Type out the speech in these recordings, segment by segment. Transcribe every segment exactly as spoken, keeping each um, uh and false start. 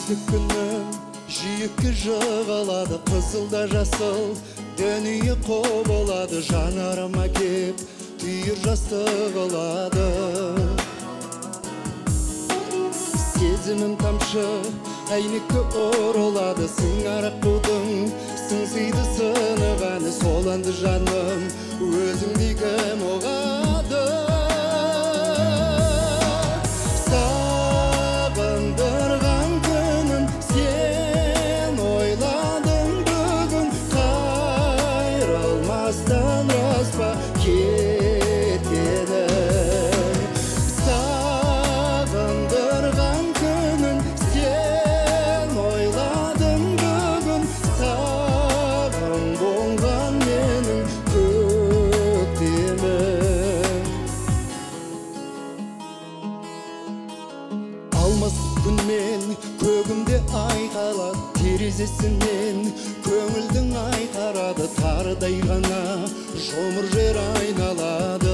Күздік күнім жиекке жығылады, қызылда жасыл дүние құбылады, жанарыма кеп түйір жастық алады. Сезімім тамшы әйнекке ұрылады, сыңарып қудың сыңсиды сынығаны, соланды жаным өзіңдей кім оғады. Сағындырған күнім сен ойладың бүгін, қайрылмастан рас па кеткенім. Сағындырған күнім сен ойладың бүгін, сағым болған менің көктемім. Алмас күнмен көгімде айқалады, терезесінен көңілдің айқарады, тарыдай ғана жұмыр жер айналады.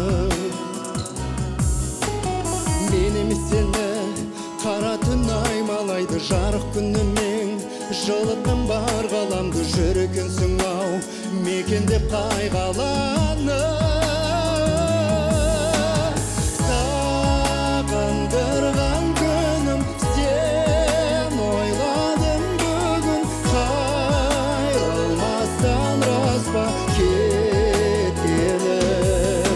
Мен емес сені қара түн аймалайды, жарық күнімен жылытқан бар ғаламды, жүрекенсің ау мекендеп қайғаланып. Сағындырған күнім сен ойладым бүгін, қайрылмастан рас па кеткенім.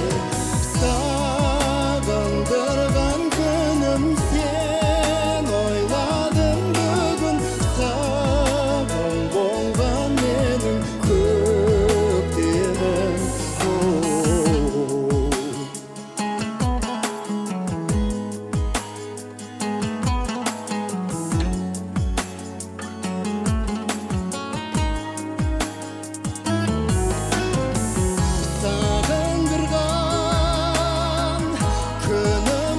Сағындырған күнім сен ойладым бүгін, сағым болған менің көктемім. Сағындырған күнім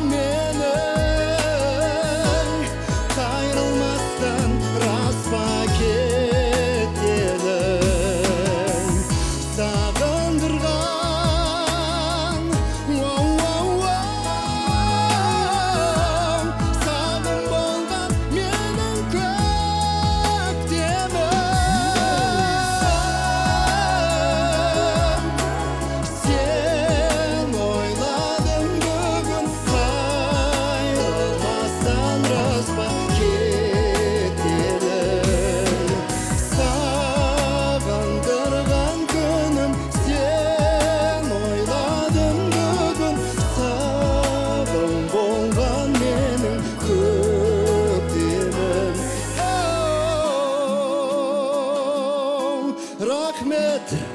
менің, қайрылмастан рас па кеткенім. Сағындырған, сағым болған менің көктемім. Сен ойладың бүгін, қайрылмастан рас па кеткенім. Сағындырған күнім сен ойладың бүгін, сағым болған менің көктемім. Рахмет.